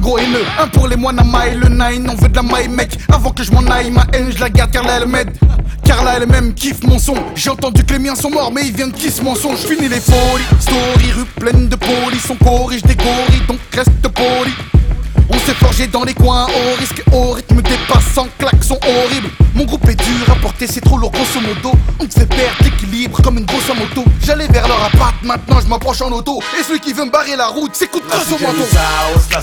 gros haineux. Un pour les moines à maille, le nine, on veut de la maille mec. Avant que je m'en aille, ma haine je la garde car là elle m'aide. Car là elle-même kiffe mon son. J'ai entendu que les miens sont morts mais ils viennent qui ce mensonge. Fini les folies, story, rue pleine de police. On corrige des gorilles donc reste poli. On s'est forgé dans les coins au risque, au rythme des passants, klaxons horribles. Mon groupe est dur à porter, c'est trop lourd grosso modo. On te fait perdre l'équilibre comme une grosse moto. J'allais vers leur appart, maintenant je m'approche en auto. Et celui qui veut me barrer la route, c'est coup de grosso modo.